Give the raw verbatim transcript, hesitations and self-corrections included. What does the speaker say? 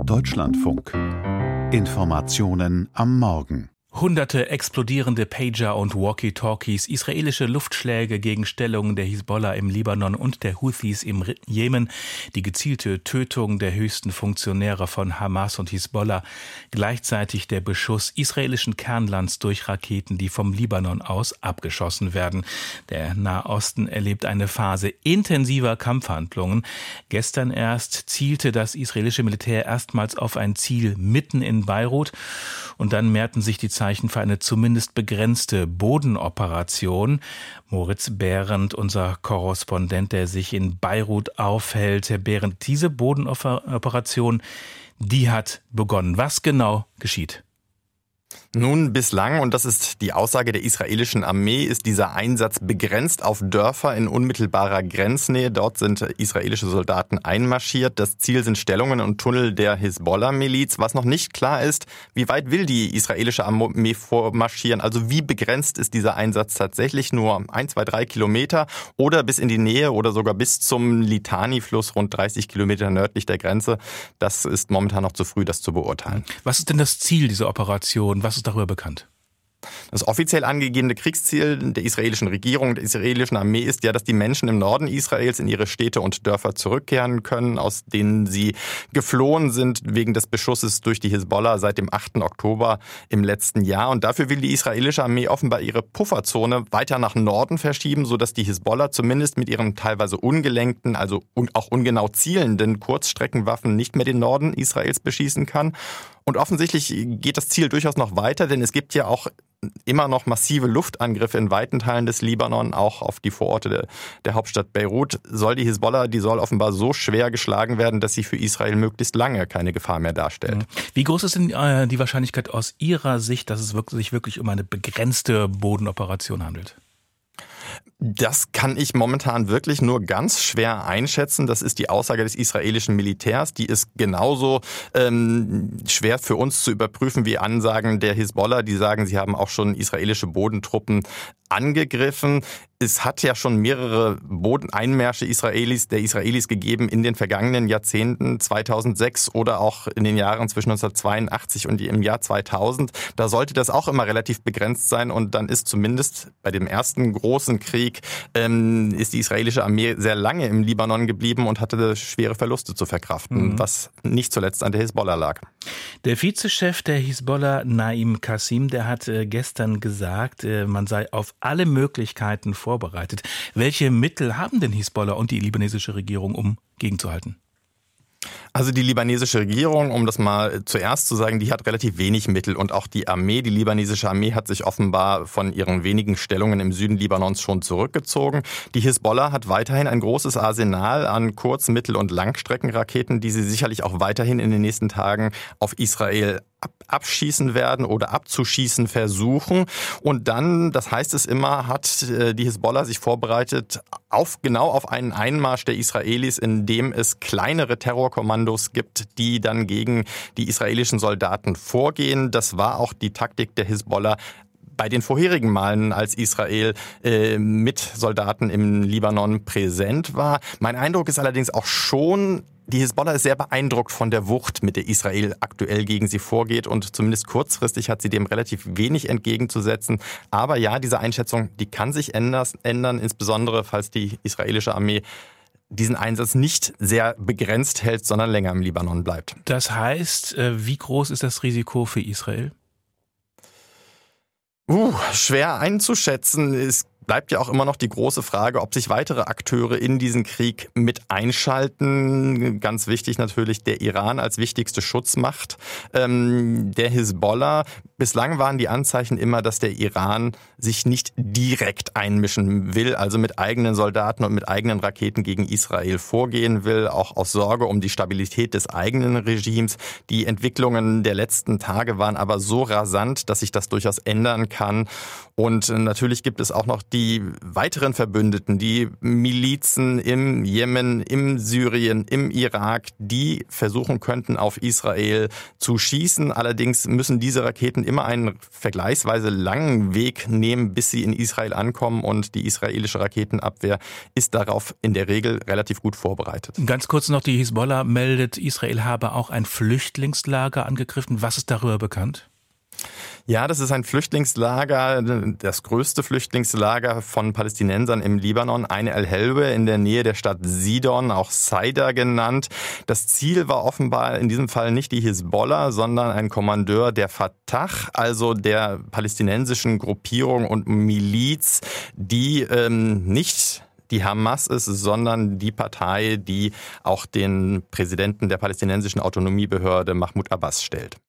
Deutschlandfunk. Informationen am Morgen. Hunderte explodierende Pager und Walkie-Talkies, israelische Luftschläge gegen Stellungen der Hisbollah im Libanon und der Houthis im Jemen, die gezielte Tötung der höchsten Funktionäre von Hamas und Hisbollah, gleichzeitig der Beschuss israelischen Kernlands durch Raketen, die vom Libanon aus abgeschossen werden. Der Nahosten erlebt eine Phase intensiver Kampfhandlungen. Gestern erst zielte das israelische Militär erstmals auf ein Ziel mitten in Beirut und dann mehrten sich die Zeichen für eine zumindest begrenzte Bodenoperation. Moritz Behrendt, unser Korrespondent, der sich in Beirut aufhält. Herr Behrendt, diese Bodenoperation, die hat begonnen. Was genau geschieht? Nun, bislang, und das ist die Aussage der israelischen Armee, ist dieser Einsatz begrenzt auf Dörfer in unmittelbarer Grenznähe. Dort sind israelische Soldaten einmarschiert. Das Ziel sind Stellungen und Tunnel der Hisbollah-Miliz. Was noch nicht klar ist, wie weit will die israelische Armee vormarschieren? Also wie begrenzt ist dieser Einsatz tatsächlich? Nur ein, zwei, drei Kilometer oder bis in die Nähe oder sogar bis zum Litani-Fluss, rund dreißig Kilometer nördlich der Grenze? Das ist momentan noch zu früh, das zu beurteilen. Was ist denn das Ziel dieser Operation? Was ist darüber bekannt? Das offiziell angegebene Kriegsziel der israelischen Regierung, der israelischen Armee ist ja, dass die Menschen im Norden Israels in ihre Städte und Dörfer zurückkehren können, aus denen sie geflohen sind wegen des Beschusses durch die Hisbollah seit dem achten Oktober im letzten Jahr. Und dafür will die israelische Armee offenbar ihre Pufferzone weiter nach Norden verschieben, sodass die Hisbollah zumindest mit ihren teilweise ungelenkten, also auch ungenau zielenden Kurzstreckenwaffen nicht mehr den Norden Israels beschießen kann. Und offensichtlich geht das Ziel durchaus noch weiter, denn es gibt ja auch immer noch massive Luftangriffe in weiten Teilen des Libanon, auch auf die Vororte der, der Hauptstadt Beirut. Soll die Hisbollah, die soll offenbar so schwer geschlagen werden, dass sie für Israel möglichst lange keine Gefahr mehr darstellt. Wie groß ist denn äh, die Wahrscheinlichkeit aus Ihrer Sicht, dass es wirklich, sich wirklich um eine begrenzte Bodenoperation handelt? Das kann ich momentan wirklich nur ganz schwer einschätzen. Das ist die Aussage des israelischen Militärs. Die ist genauso ähm, schwer für uns zu überprüfen wie Ansagen der Hisbollah. Die sagen, sie haben auch schon israelische Bodentruppen angegriffen. Es hat ja schon mehrere Bodeneinmärsche Israelis, der Israelis gegeben in den vergangenen Jahrzehnten, zweitausendsechs oder auch in den Jahren zwischen neunzehnhundertzweiundachtzig und im Jahr zweitausend. Da sollte das auch immer relativ begrenzt sein und dann ist zumindest bei dem ersten großen Krieg ähm, ist die israelische Armee sehr lange im Libanon geblieben und hatte schwere Verluste zu verkraften, mhm. was nicht zuletzt an der Hisbollah lag. Der Vizechef der Hisbollah, Naim Qasim, der hat äh, gestern gesagt, äh, man sei auf alle Möglichkeiten vorbereitet. Welche Mittel haben denn Hisbollah und die libanesische Regierung, um gegenzuhalten? Also die libanesische Regierung, um das mal zuerst zu sagen, die hat relativ wenig Mittel und auch die Armee, die libanesische Armee hat sich offenbar von ihren wenigen Stellungen im Süden Libanons schon zurückgezogen. Die Hisbollah hat weiterhin ein großes Arsenal an Kurz-, Mittel- und Langstreckenraketen, die sie sicherlich auch weiterhin in den nächsten Tagen auf Israel abschießen werden oder abzuschießen versuchen. Und dann, das heißt es immer, hat die Hisbollah sich vorbereitet auf genau auf einen Einmarsch der Israelis, in dem es kleinere Terrorkommandos gibt, die dann gegen die israelischen Soldaten vorgehen. Das war auch die Taktik der Hisbollah bei den vorherigen Malen, als Israel äh, mit Soldaten im Libanon präsent war. Mein Eindruck ist allerdings auch schon, die Hisbollah ist sehr beeindruckt von der Wucht, mit der Israel aktuell gegen sie vorgeht und zumindest kurzfristig hat sie dem relativ wenig entgegenzusetzen. Aber ja, diese Einschätzung, die kann sich ändern, insbesondere falls die israelische Armee diesen Einsatz nicht sehr begrenzt hält, sondern länger im Libanon bleibt. Das heißt, wie groß ist das Risiko für Israel? Uh, schwer einzuschätzen. Es bleibt ja auch immer noch die große Frage, ob sich weitere Akteure in diesen Krieg mit einschalten. Ganz wichtig natürlich der Iran als wichtigste Schutzmacht ähm, der Hisbollah. Bislang waren die Anzeichen immer, dass der Iran sich nicht direkt einmischen will, also mit eigenen Soldaten und mit eigenen Raketen gegen Israel vorgehen will, auch aus Sorge um die Stabilität des eigenen Regimes. Die Entwicklungen der letzten Tage waren aber so rasant, dass sich das durchaus ändern kann. Und natürlich gibt es auch noch die weiteren Verbündeten, die Milizen im Jemen, im Syrien, im Irak, die versuchen könnten, auf Israel zu schießen. Allerdings müssen diese Raketen immer einen vergleichsweise langen Weg nehmen, bis sie in Israel ankommen, und die israelische Raketenabwehr ist darauf in der Regel relativ gut vorbereitet. Ganz kurz noch, die Hisbollah meldet, Israel habe auch ein Flüchtlingslager angegriffen. Was ist darüber bekannt? Ja, das ist ein Flüchtlingslager, das größte Flüchtlingslager von Palästinensern im Libanon, Ain el-Helwe in der Nähe der Stadt Sidon, auch Saida genannt. Das Ziel war offenbar in diesem Fall nicht die Hisbollah, sondern ein Kommandeur der Fatah, also der palästinensischen Gruppierung und Miliz, die ähm, nicht die Hamas ist, sondern die Partei, die auch den Präsidenten der palästinensischen Autonomiebehörde Mahmoud Abbas stellt.